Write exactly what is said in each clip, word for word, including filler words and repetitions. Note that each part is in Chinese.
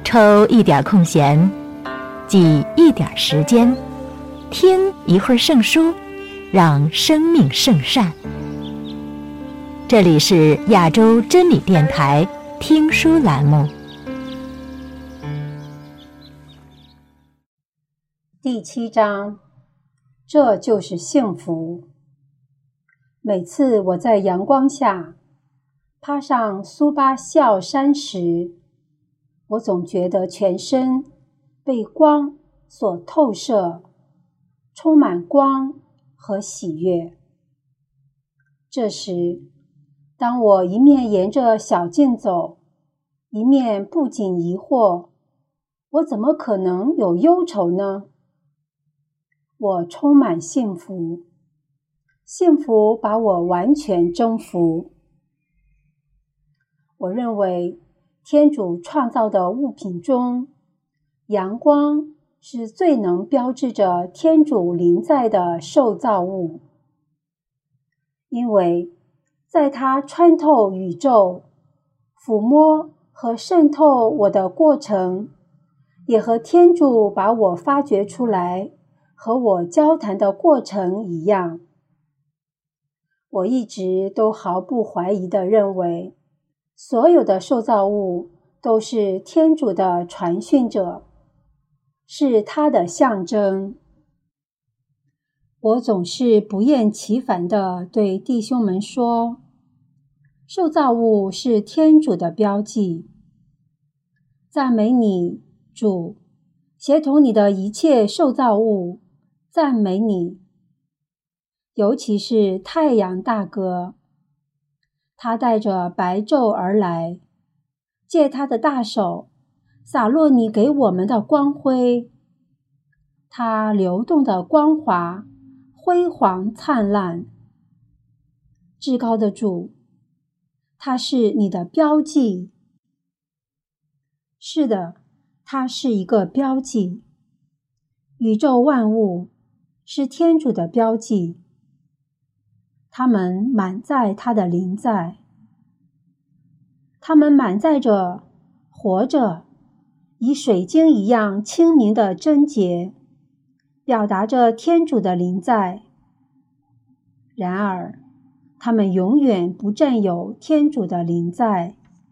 抽一点空闲，挤一点时间，听一会儿圣书，让生命圣善。这里是亚洲真理电台听书栏目。 第七章，这就是幸福。每次我在阳光下爬上苏巴孝山时，我总觉得全身被光所透射，充满光和喜悦。这时，当我一面沿着小径走，一面不禁疑惑，我怎么可能有忧愁呢？我充满幸福，幸福把我完全征服。我认为天主创造的物品中，阳光是最能标志着天主临在的受造物，因为在它穿透宇宙、抚摸和渗透我的过程，也和天主把我发掘出来和我交谈的过程一样。我一直都毫不怀疑地认为，所有的受造物都是天主的传讯者，是他的象征。我总是不厌其烦地对弟兄们说，受造物是天主的标记。赞美你，主，协同你的一切受造物，赞美你。尤其是太阳大哥，他带着白昼而来，借他的大手洒落你给我们的光辉。他流动的光华辉煌灿烂。至高的主，他是你的标记。是的，他是一个标记。宇宙万物是天主的标记，他们满载他的临在，他们满载着活着以水晶一样清明的贞洁，表达着天主的临在。然而他们永远不占有天主的临在。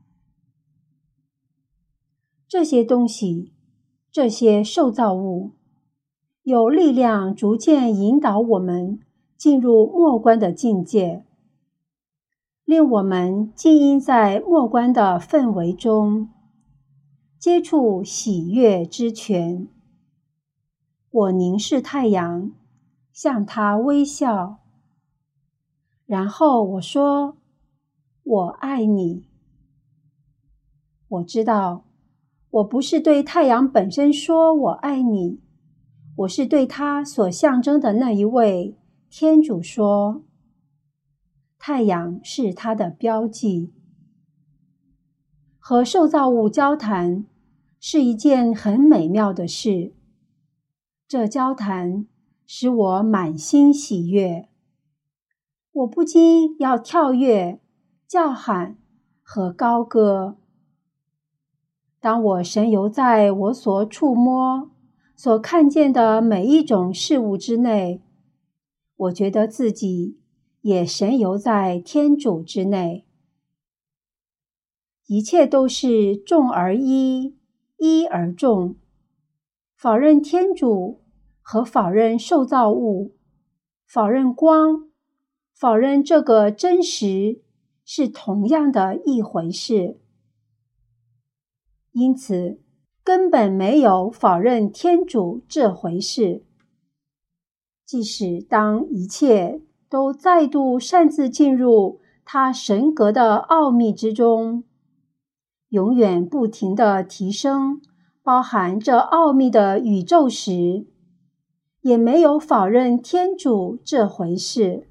这些东西，这些受造物，有力量逐渐引导我们进入末观的境界，令我们浸淫在末观的氛围中，接触喜悦之泉。我凝视太阳，向它微笑，然后我说，我爱你。我知道，我不是对太阳本身说我爱你，我是对它所象征的那一位天主说。太阳是它的标记。和受造物交谈是一件很美妙的事，这交谈使我满心喜悦。我不禁要跳跃、叫喊和高歌。当我神游在我所触摸、所看见的每一种事物之内，我觉得自己也神游在天主之内。一切都是众而一，一而众。否认天主和否认受造物，否认光，否认这个真实，是同样的一回事。因此，根本没有否认天主这回事。即使当一切都再度擅自进入他神格的奥秘之中，永远不停地提升包含这奥秘的宇宙时，也没有否认天主这回事。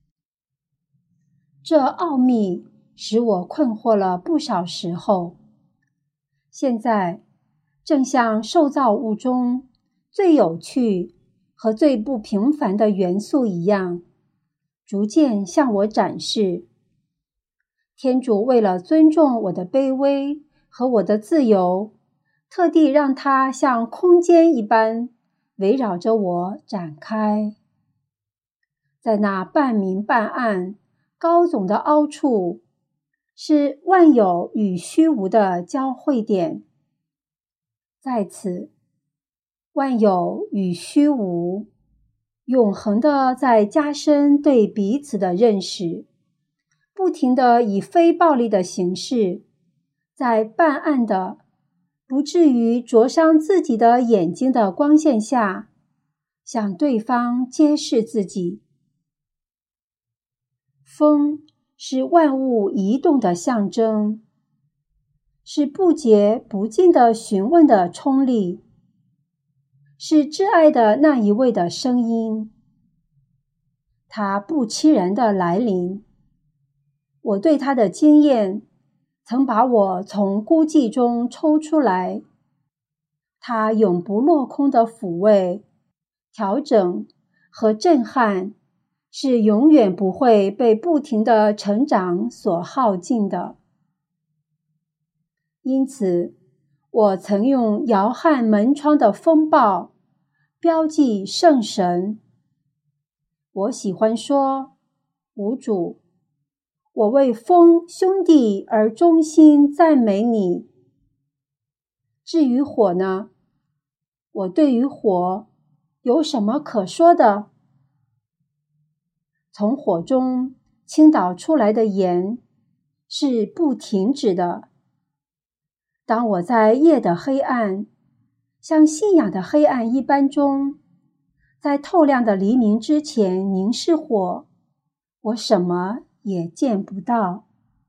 这奥秘使我困惑了不少时候。现在，正像受造物中最有趣和最不平凡的元素一样，逐渐向我展示，天主为了尊重我的卑微和我的自由， 特地让它像空间一般围绕着我展开。在那半明半暗、高耸的凹处，是万有与虚无的交汇点。在此，万有与虚无永恒地在加深对彼此的认识，不停地以非暴力的形式，在半暗的不至于灼伤自己的眼睛的光线下，向对方揭示自己。风是万物移动的象征，是不竭不尽的询问的冲力，是挚爱的那一位的声音。它不期然的来临，我对它的经验曾把我从孤寂中抽出来，它永不落空的抚慰、调整和震撼，是永远不会被不停的成长所耗尽的。因此，我曾用摇撼门窗的风暴标记圣神。我喜欢说，无主，我为风兄弟而衷心赞美你。至于火呢？我对于火有什么可说的？从火中倾倒出来的盐是不停止的。当我在夜的黑暗，像信仰的黑暗一般中，在透亮的黎明之前凝视火，我什么也见不到。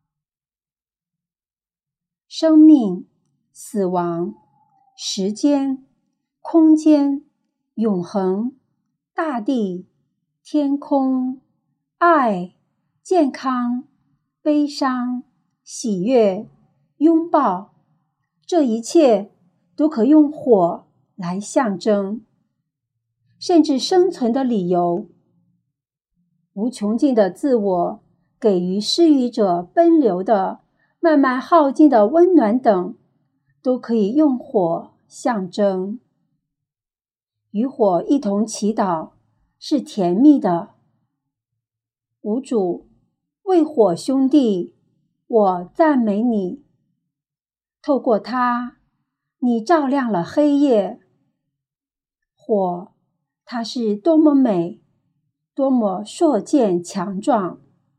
生命、死亡、时间、空间、永恒、大地、天空、爱、健康、悲伤、喜悦、拥抱，这一切都可用火来象征，甚至生存的理由。无穷尽的自我给予施予者奔流的、慢慢耗尽的温暖等，都可以用火象征。与火一同祈祷是甜蜜的。无主，为火兄弟，我赞美你。透过它，你照亮了黑夜。火，它是多么美，多么硕健强壮。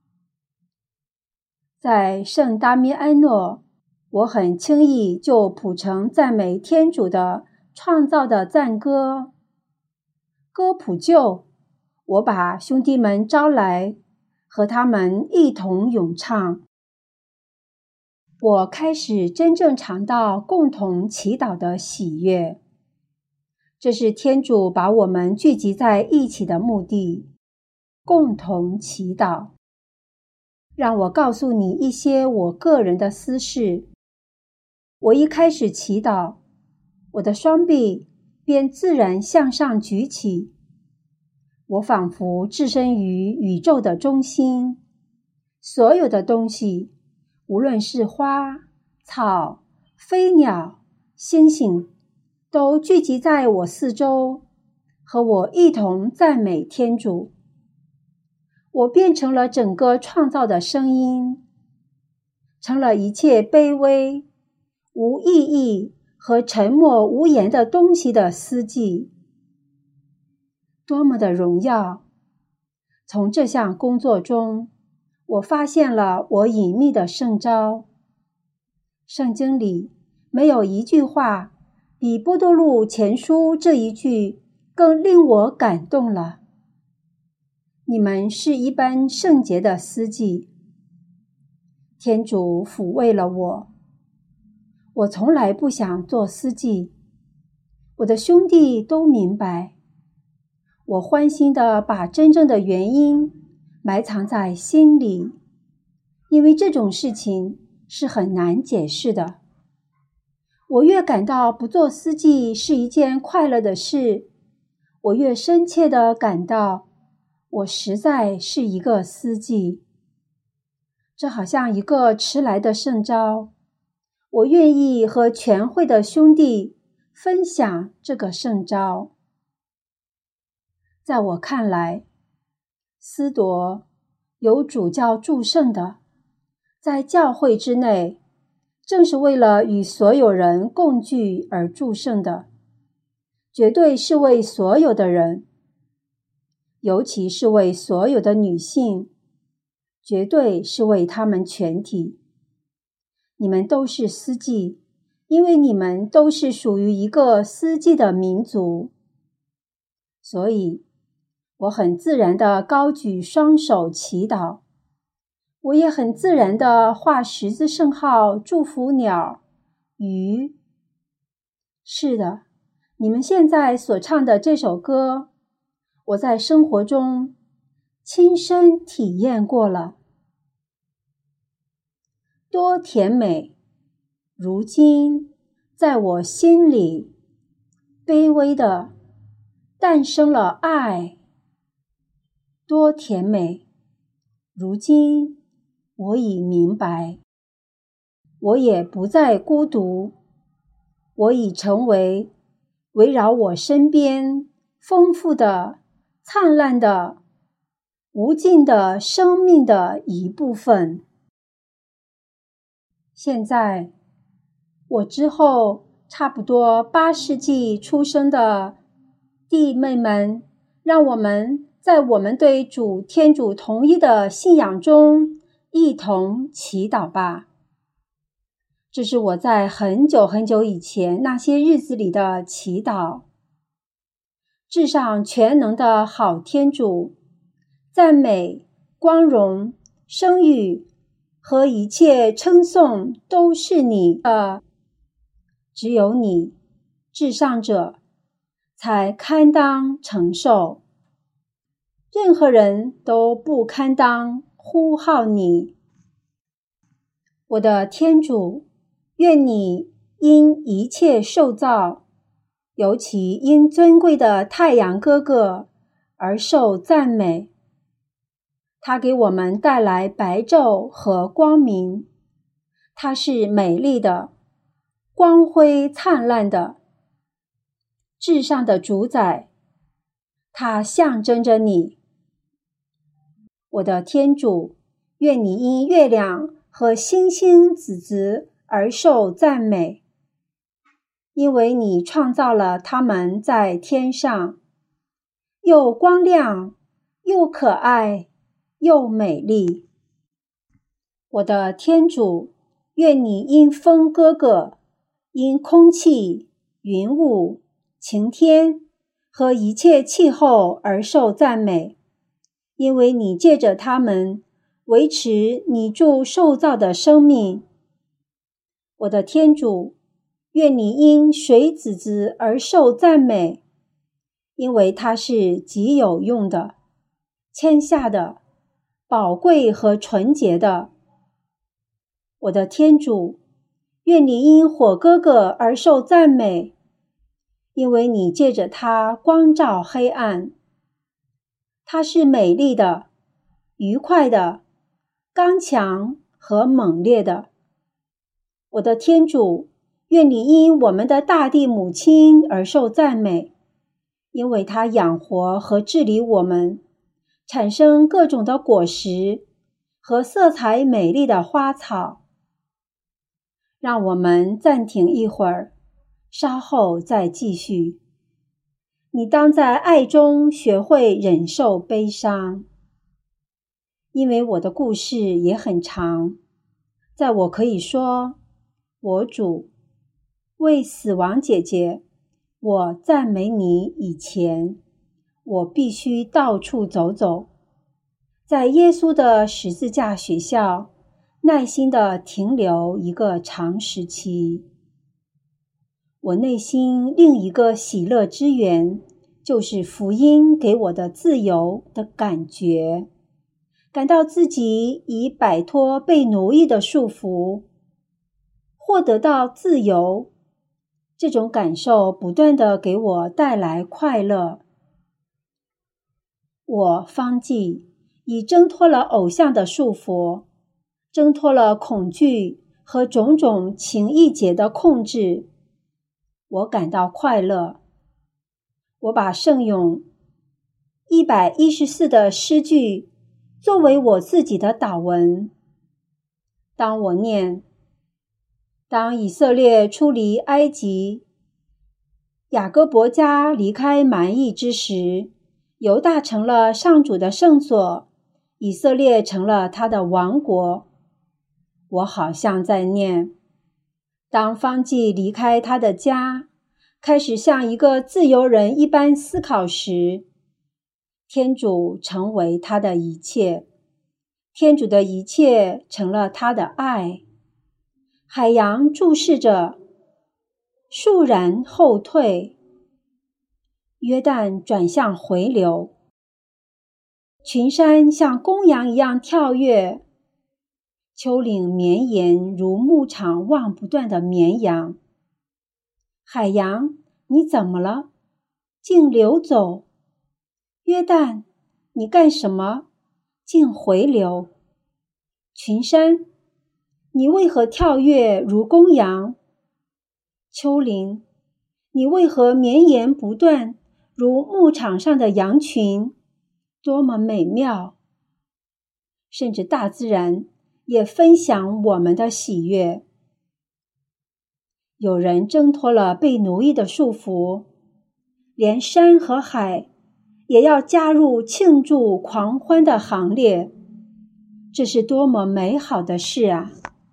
在圣达米安诺，我很轻易就谱成赞美天主的创造的赞歌。歌谱就，我把兄弟们招来，和他们一同咏唱。我开始真正尝到共同祈祷的喜悦。这是天主把我们聚集在一起的目的，共同祈祷。让我告诉你一些我个人的私事。我一开始祈祷，我的双臂便自然向上举起。我仿佛置身于宇宙的中心，所有的东西，无论是花、草、飞鸟、星星，都聚集在我四周，和我一同赞美天主。我变成了整个创造的声音，成了一切卑微、无意义和沉默无言的东西的司机。多么的荣耀！从这项工作中，我发现了我隐秘的圣召。圣经里没有一句话比波多禄前书这一句更令我感动了。你们是一般圣洁的司祭。天主抚慰了我。我从来不想做司祭。我的兄弟都明白。我欢欣地把真正的原因埋藏在心里，因为这种事情是很难解释的。我越感到不做司祭是一件快乐的事，我越深切地感到我实在是一个司祭。这好像一个迟来的圣召， 我愿意和全会的兄弟分享这个圣召。在我看来，司铎有主教祝圣的，在教会之内，正是为了与所有人共聚而祝圣的，绝对是为所有的人，尤其是为所有的女性，绝对是为他们全体。你们都是司祭，因为你们都是属于一个司祭的民族。所以，我很自然地高举双手祈祷，我也很自然地画十字圣号祝福鸟、鱼。是的，你们现在所唱的这首歌，我在生活中亲身体验过了。多甜美，如今在我心里卑微地诞生了爱。多甜美，如今我已明白，我也不再孤独，我已成为围绕我身边丰富的、灿烂的、无尽的生命的一部分。现在，我之后差不多八世纪出生的弟妹们，让我们在我们对主天主同一的信仰中一同祈祷吧。这是我在很久很久以前那些日子里的祈祷。至上全能的好天主，赞美、光荣、声誉和一切称颂都是你的，只有你，至上者，才堪当承受。任何人都不堪当呼号你。我的天主，愿你因一切受造，尤其因尊贵的太阳哥哥而受赞美。他给我们带来白昼和光明，他是美丽的，光辉灿烂的，至上的主宰，他象征着你。我的天主，愿你因月亮和星星子子而受赞美，因为你创造了他们在天上，又光亮，又可爱，又美丽。我的天主，愿你因风哥哥，因空气、云雾、晴天和一切气候而受赞美，因为你借着他们维持你助受造的生命。我的天主，愿你因水子子而受赞美，因为它是极有用的、谦下的、宝贵和纯洁的。我的天主，愿你因火哥哥而受赞美，因为你借着它光照黑暗。它是美丽的、愉快的、刚强和猛烈的。我的天主，愿你因我们的大地母亲而受赞美，因为它养活和治理我们，产生各种的果实和色彩美丽的花草。让我们暂停一会儿，稍后再继续。你当在爱中学会忍受悲伤，因为我的故事也很长。在我可以说，我主，为死亡姐姐，我赞美你以前，我必须到处走走，在耶稣的十字架学校耐心地停留一个长时期。我内心另一个喜乐之源，就是福音给我的自由的感觉，感到自己已摆脱被奴役的束缚，获得到自由。这种感受不断地给我带来快乐。我方济已挣脱了偶像的束缚，挣脱了恐惧和种种情意结的控制，我感到快乐。我把圣咏一百一十四的诗句作为我自己的祷文。当我念，当以色列出离埃及，雅各伯家离开蛮夷之时，犹大成了上主的圣所，以色列成了他的王国。我好像在念，当方济离开他的家，开始像一个自由人一般思考时，天主成为他的一切，天主的一切成了他的爱。海洋注视着，倏然后退，约旦转向回流，群山像公羊一样跳跃，丘陵绵延如牧场望不断的绵羊。海洋，你怎么了？竟流走。约旦，你干什么？竟回流。群山，你为何跳跃如公羊？丘陵，你为何绵延不断如牧场上的羊群？多么美妙！甚至大自然也分享我们的喜悦。有人挣脱了被奴役的束缚，连山和海也要加入庆祝狂欢的行列。这是多么美好的事啊！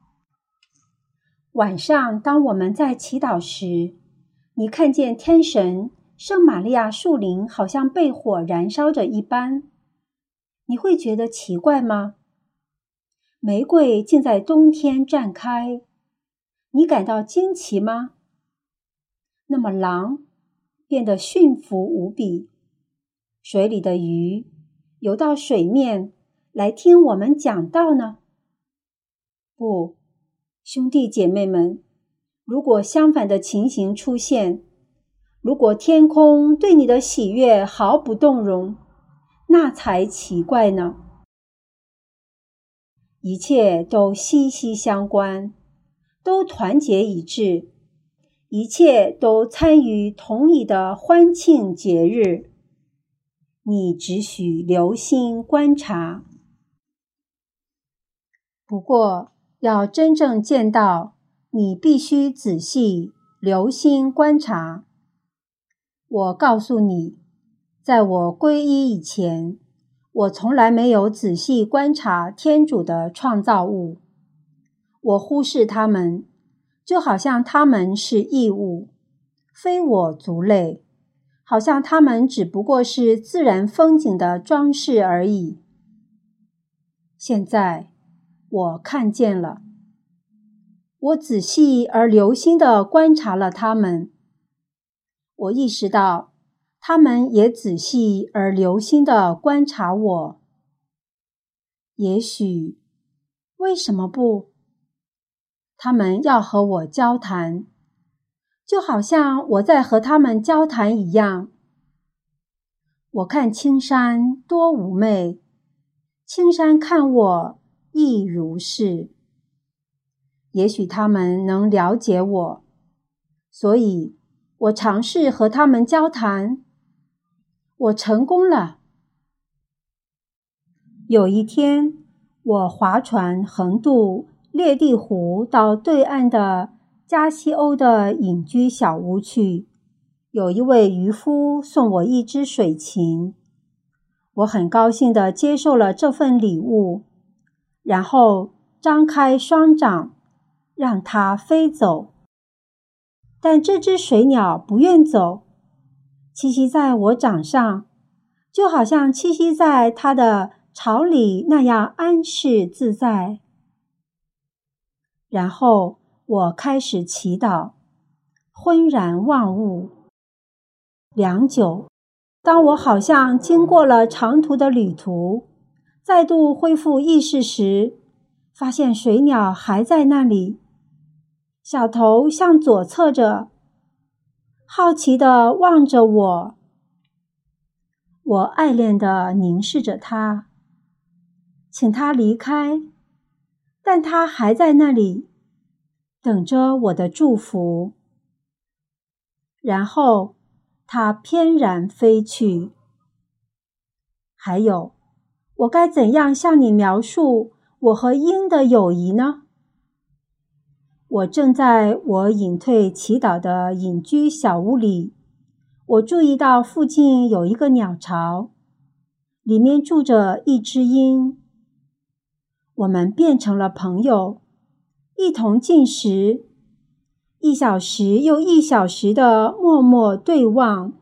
晚上，当我们在祈祷时，你看见天神圣玛利亚树林好像被火燃烧着一般，你会觉得奇怪吗？玫瑰竟在冬天绽开，你感到惊奇吗？那么狼变得驯服无比，水里的鱼游到水面来听我们讲道呢？不，兄弟姐妹们，如果相反的情形出现，如果天空对你的喜悦毫不动容，那才奇怪呢。一切都息息相关，都团结一致，一切都参与同一的欢庆节日。你只许留心观察。不过，要真正见到，你必须仔细留心观察。我告诉你，在我皈依以前，我从来没有仔细观察天主的创造物。我忽视它们，就好像它们是异物，非我族类，好像它们只不过是自然风景的装饰而已。现在，我看见了，我仔细而留心地观察了它们。我意识到，他们也仔细而留心地观察我。也许，为什么不？他们要和我交谈，就好像我在和他们交谈一样。我看青山多妩媚，青山看我亦如是。也许他们能了解我，所以我尝试和他们交谈。我成功了。有一天，我划船横渡列地湖到对岸的加西欧的隐居小屋去。有一位渔夫送我一只水禽，我很高兴地接受了这份礼物，然后张开双掌，让它飞走。但这只水鸟不愿走，栖息在我掌上，就好像栖息在它的巢里那样安适自在。然后我开始祈祷，浑然忘物。良久，当我好像经过了长途的旅途，再度恢复意识时，发现水鸟还在那里，小头向左侧着，好奇地望着我。我爱恋地凝视着它，请它离开，但它还在那里， 等着我的祝福。然后它翩然飞去。还有，我该怎样向你描述我和鹰的友谊呢？我正在我隐退祈祷的隐居小屋里，我注意到附近有一个鸟巢，里面住着一只鹰。我们变成了朋友，一同进食，一小时又一小时的默默对望。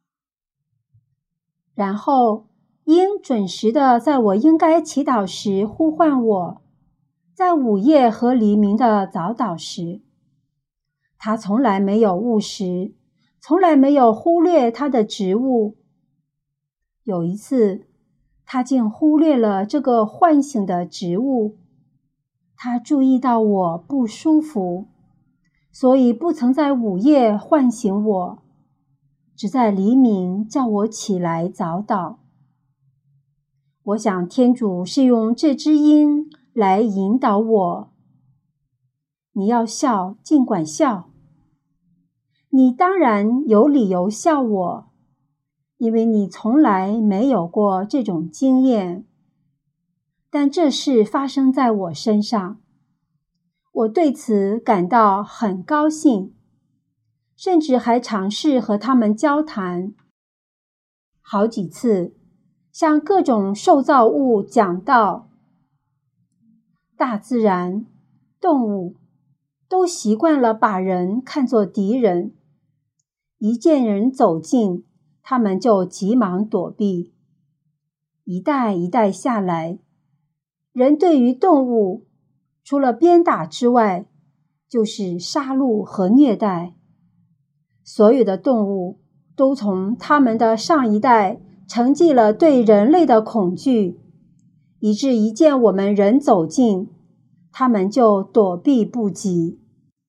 然后鹰准时的在我应该祈祷时呼唤我，在午夜和黎明的早祷时。他从来没有误食，从来没有忽略他的职务。有一次，他竟忽略了这个唤醒的职务。他注意到我不舒服，所以不曾在午夜唤醒我，只在黎明叫我起来早祷。我想天主是用这只鹰来引导我。你要笑，尽管笑。你当然有理由笑我，因为你从来没有过这种经验。但这事发生在我身上，我对此感到很高兴，甚至还尝试和他们交谈。好几次，向各种受造物讲道。大自然、动物都习惯了把人看作敌人，一见人走近，他们就急忙躲避。一代一代下来，人对于动物，除了鞭打之外，就是杀戮和虐待。所有的动物都从他们的上一代承继了对人类的恐惧，以致一见我们人走近，他们就躲避不及。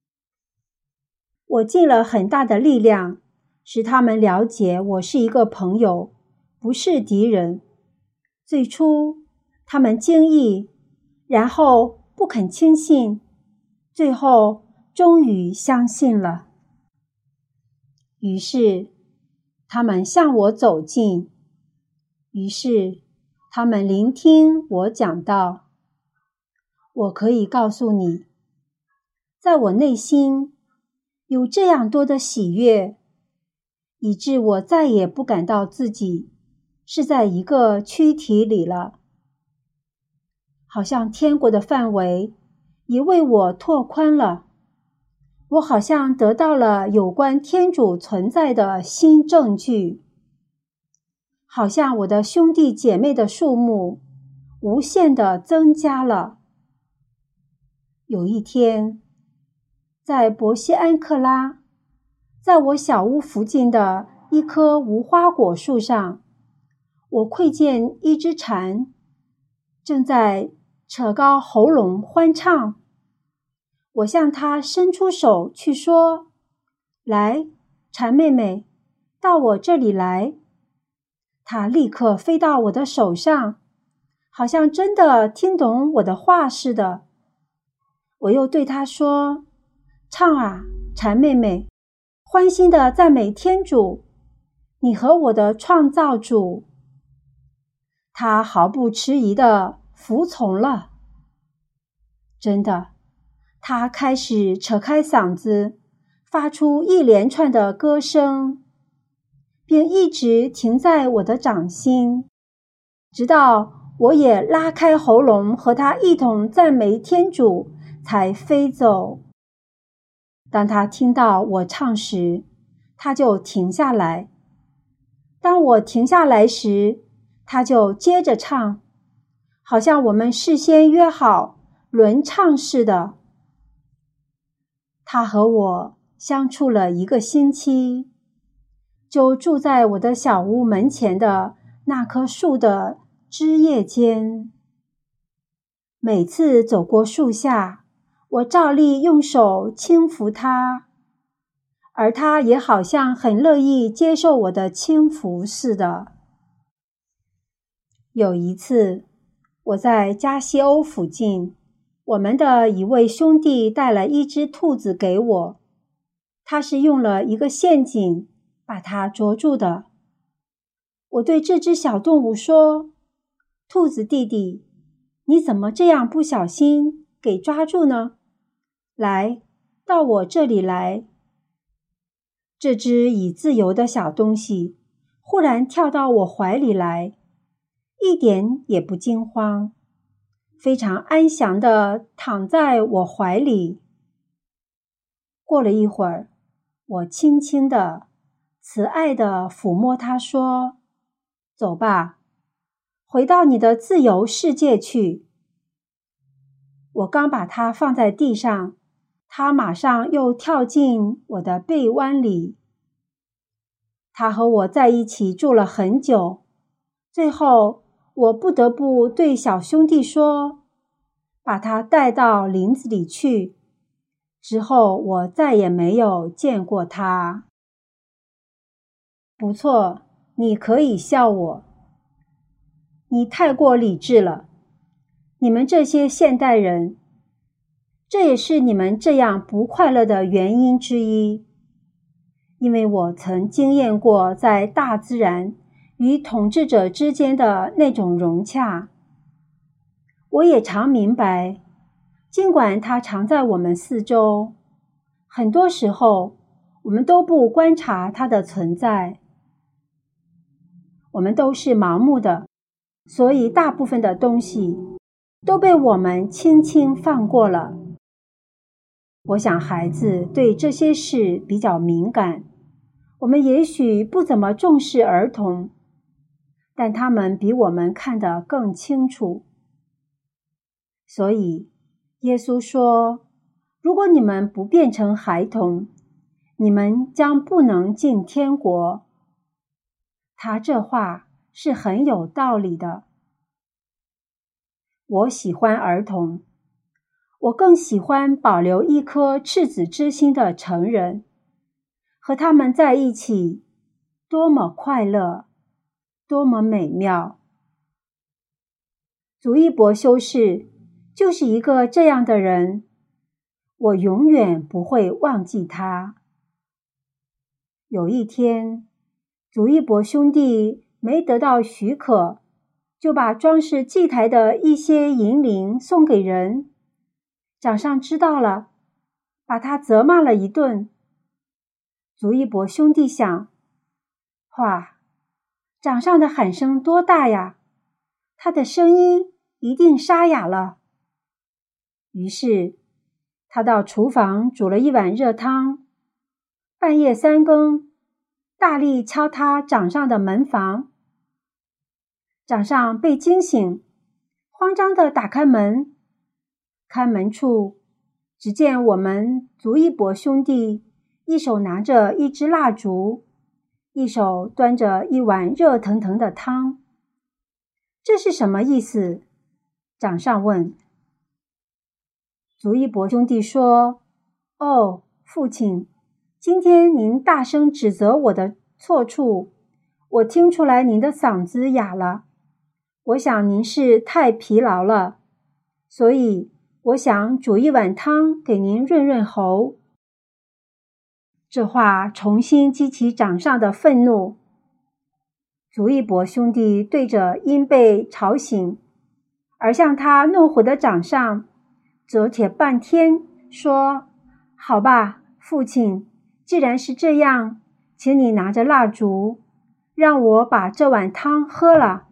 我尽了很大的力量，使他们了解我是一个朋友，不是敌人。最初，他们惊异，然后不肯轻信，最后终于相信了。于是，他们向我走近，于是，他们聆听我讲道。我可以告诉你，在我内心有这样多的喜悦，以致我再也不感到自己是在一个躯体里了。好像天国的范围也为我拓宽了，我好像得到了有关天主存在的新证据，好像我的兄弟姐妹的数目无限地增加了。有一天，在伯西安克拉，在我小屋附近的一棵无花果树上，我窥见一只蝉正在扯高喉咙欢唱。我向它伸出手去说：来，蝉妹妹，到我这里来。它立刻飞到我的手上，好像真的听懂我的话似的。我又对他说：唱啊，蝉妹妹，欢欣地赞美天主，你和我的创造主。他毫不迟疑地服从了。真的，他开始扯开嗓子，发出一连串的歌声，并一直停在我的掌心，直到我也拉开喉咙和他一同赞美天主，才飞走。当他听到我唱时，他就停下来。当我停下来时，他就接着唱，好像我们事先约好轮唱似的。他和我相处了一个星期，就住在我的小屋门前的那棵树的枝叶间。每次走过树下，我照例用手轻抚它，而它也好像很乐意接受我的轻抚似的。有一次，我在加西欧附近， 我们的一位兄弟带了一只兔子给我，他是用了一个陷阱把它捉住的。我对这只小动物说，兔子弟弟，你怎么这样不小心给抓住呢？来，到我这里来。这只已自由的小东西忽然跳到我怀里来，一点也不惊慌，非常安详地躺在我怀里。过了一会儿，我轻轻地、慈爱地抚摸它说，走吧，回到你的自由世界去。我刚把它放在地上，它马上又跳进我的臂弯里。它和我在一起住了很久，最后我不得不对小兄弟说，把它带到林子里去。之后我再也没有见过它。不错，你可以笑我。你太过理智了。你们这些现代人，这也是你们这样不快乐的原因之一。因为我曾经验过在大自然与统治者之间的那种融洽。我也常明白，尽管它常在我们四周，很多时候我们都不观察它的存在。我们都是盲目的，所以大部分的东西都被我们轻轻放过了。我想孩子对这些事比较敏感，我们也许不怎么重视儿童，但他们比我们看得更清楚。所以耶稣说，如果你们不变成孩童，你们将不能进天国。他这话是很有道理的。我喜欢儿童，我更喜欢保留一颗赤子之心的成人，和他们在一起，多么快乐，多么美妙。祖一博修士就是一个这样的人，我永远不会忘记他。有一天，祖一博兄弟没得到许可，就把装饰祭台的一些银铃送给人。长上知道了，把他责骂了一顿。祖一博兄弟想，哇，长上的喊声多大呀，他的声音一定沙哑了。于是他到厨房煮了一碗热汤，半夜三更大力敲他长上的门房。长上被惊醒，慌张地打开门，开门处只见我们祖一博兄弟一手拿着一支蜡烛，一手端着一碗热腾腾的汤。这是什么意思？长上问。祖一博兄弟说，哦，父亲，今天您大声指责我的错处，我听出来您的嗓子哑了，我想您是太疲劳了，所以我想煮一碗汤给您润润喉。这话重新激起长上的愤怒。祖一博兄弟对着因被吵醒而向他怒火的长上折帖半天，说，好吧，父亲，既然是这样，请你拿着蜡烛，让我把这碗汤喝了。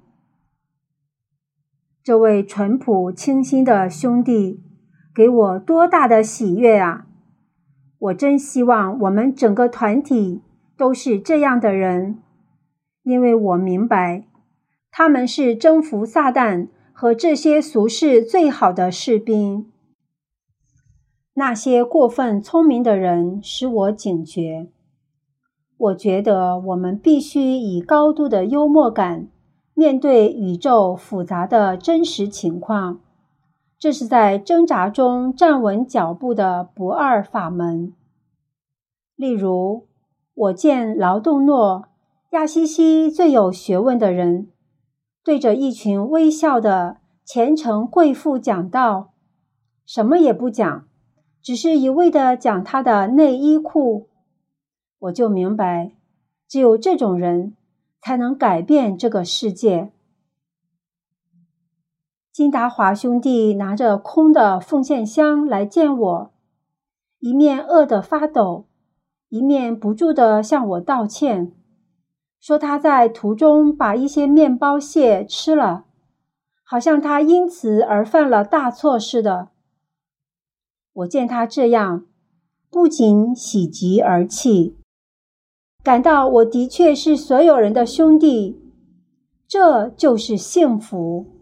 这位淳朴清新的兄弟给我多大的喜悦啊！我真希望我们整个团体都是这样的人，因为我明白，他们是征服撒旦和这些俗世最好的士兵。那些过分聪明的人使我警觉。我觉得我们必须以高度的幽默感面对宇宙复杂的真实情况，这是在挣扎中站稳脚步的不二法门。例如，我见劳动诺、亚西西最有学问的人，对着一群微笑的虔诚贵妇讲道， 什么也不讲，只是一味地讲他的内衣裤，我就明白，只有这种人才能改变这个世界。金达华兄弟拿着空的奉献箱来见我，一面饿得发抖，一面不住地向我道歉，说他在途中把一些面包屑吃了，好像他因此而犯了大错似的。我见他这样，不仅喜极而泣，感到我的确是所有人的兄弟，这就是幸福。